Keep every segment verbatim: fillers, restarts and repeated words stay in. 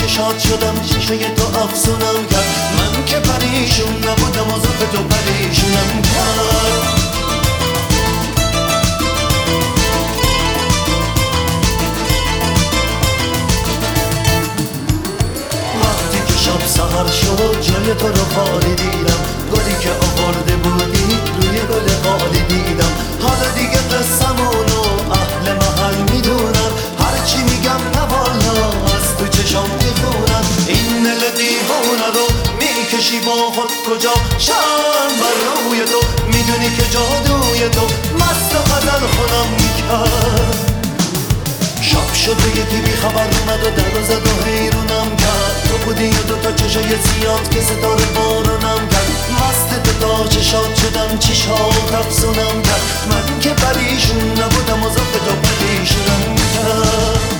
شاد شدم چشای تو افسونم کرد. من که پریشون نبودم و زلف تو پریشونم کرد. وقتی که شب سحر شد جای تو رو خالی دیدم، گلی که آورده بودی روی گل خالی دیدم. حالا دیگه قصمونو اهل محل میدونن، هرچی میگم نه والا از تو چشام میخونن. این دل دیوونه رو میکشی با خود کجا، شرم بر روی تو میدونی که جادوی تو مست و غزل خونم میکرد. شب شد و یکی بی خبر اومد و در و زد و حیرونم کرد. تو بودی و دوتا چشای زیاد که ستاره بارونم کرد. مست تو تا چشات شدم چشات افسونم کرد. من که پریشون نبودم و زلف تو پریشونم کرد.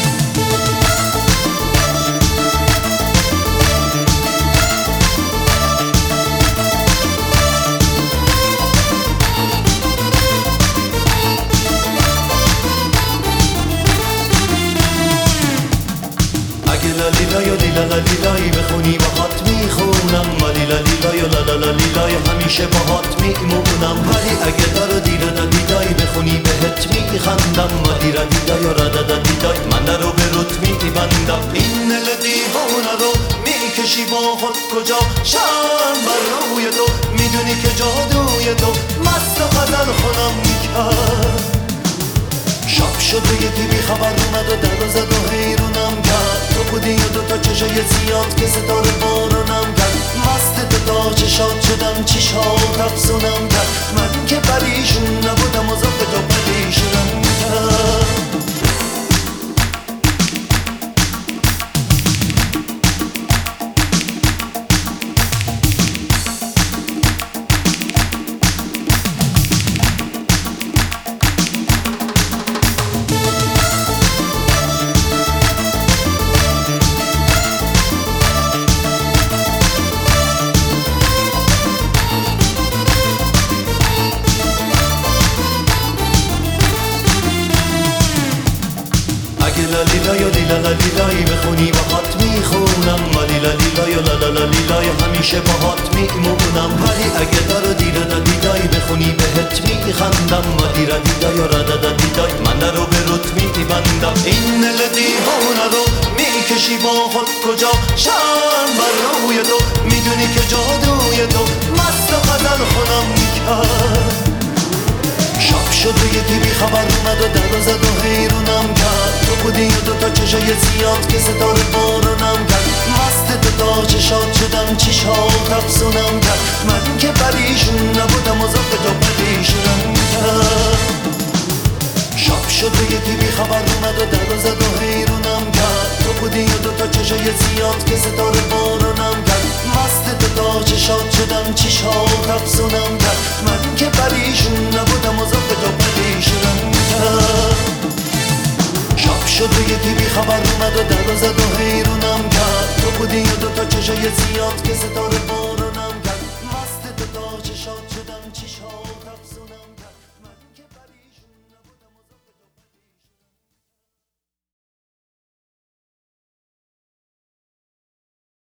اگه لالیلای و لیلالیلایی بخونی باهات میخونم، مالیلا لیلای و لالالا لیلای همیشه باهات میمونم. ولی اگه دارو دیرو دادیدایی بخونی بهت میخندم، مادیرا دیدای و رادادا دیدای من رو به روت میبندم. این دل دیوونه رو میکشی با خود کجا، شرم بر روی تو میدونی که جادوی تو مست و غزل خونم میکرد. شب شد و یکی بی خبر اومد و در و زد و حیرونم کرد. تو بودی و دوتا چشای زیاد که ستاره بارونم کرد. مست تو تا چشات شدم چشات افسونم کرد. من که پریشون نبودم و زلف تو پریشونم کرد. لالیلای و لیلالیلایی بخونی باهات میخونم، مالیلا لیلای و لالالا لیلای همیشه باهات میمونم. ولی اگه دارو دیرو دادیدایی بخونی بهت میخندم، مادیرا دیدای و رادادا دیدای من رو به روت میبندم. این دل دیوونه رو میکشی با خود کجا، شرم بر روی تو میدونی که جادوی تو مست و غزل خونم میکرد. شب شد و یکی بی خبر اومد و در و زد و حیرونم کرد. تو بودی و دوتا چشای زیاد که ستاره بارونم کرد. مست تو تا چشات شدم چشات افسونم کرد. من که پریشون نبودم و زلف تو پریشونم کرد. شب شد و یکی بی خبر اومد و در و زد و حیرونم کرد. تو بودی و دوتا چشای زیاد که ستاره بارونم کرد. مست تو تا چشات شدم چشات افسونم کرد. من که پریشون نبودم و زلف تو پریشونم کرد. شب شد و یکی بی خبر اومد و در و زد و حیرونم کرد. تو بودی و دوتا چشای زیاد که ستاره